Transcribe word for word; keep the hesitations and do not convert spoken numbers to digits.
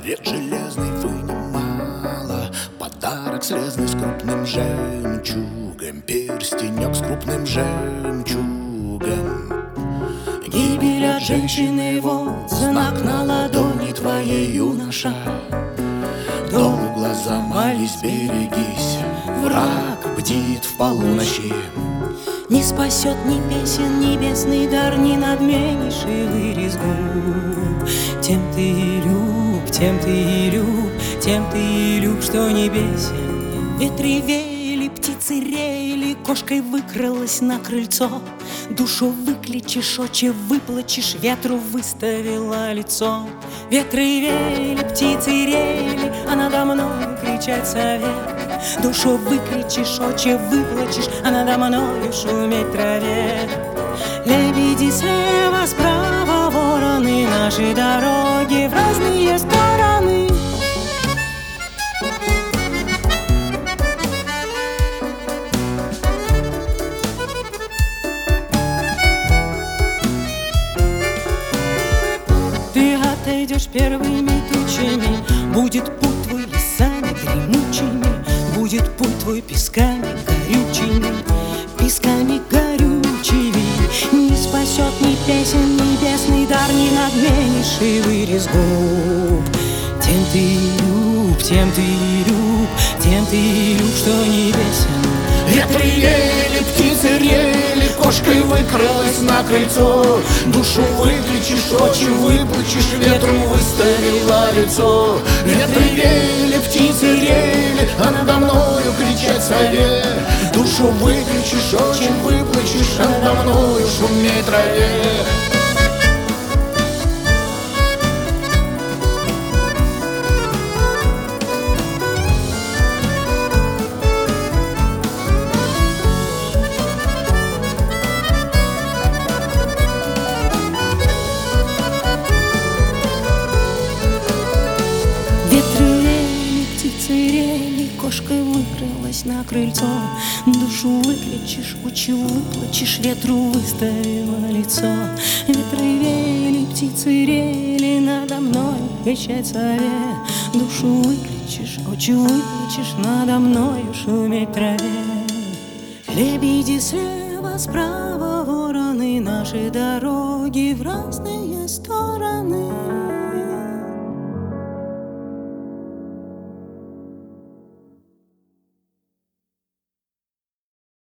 Барет железный вынимала, подарок слезный с крупным жемчугом, перстенек с крупным жемчугом. Гибель от женщины, вот знак на ладони твоей, юноша. Дому глаза мались, берегись, враг бдит в полуночи. Не спасет ни песен небесный дар, ни надменнейший вырез губ. Тем ты и люб, тем ты и люб, тем ты и люб, что небесен. Ветры веяли, птицы реяли, кошкой выкралась на крыльцо. Душу выключишь, очи выплачешь, ветру выставила лицо. Ветры веяли, птицы реяли, а надо мной кричать совет. Душу выключишь, очи выплачешь, а надо мною шуметь траве. Лебеди слева, справа, вороны, наши дороги в разные стороны. Ты отойдешь первыми тучами, будет путь твой лесами гремучими, будет путь твой песками горючими, песками горючими. Не спасет ни песен небесный дар, ни надменнейший вырез губ. Тем ты и люб, тем ты и люб, тем ты и люб, что небесен. Ветры ели, птицы рели, кошкой выкралась на крыльцо. Душу выключишь, очи выплачешь, ветру выставила лицо. Ветры ели, птицы рели, а надо мною кричать совет. Душу выключишь, очи выплачешь, а надо мною шуметь траве. Ветры рели, птицы рели, кошкой выкралась на крыльцо. Душу выключишь, очи выплачешь, ветру выставила лицо. Ветры веяли, птицы рели, надо мной кричать совет. Душу выключишь, очи выплачешь, надо мною шуметь траве. Лебеди слева, справа, вороны, наши дороги в разные стороны.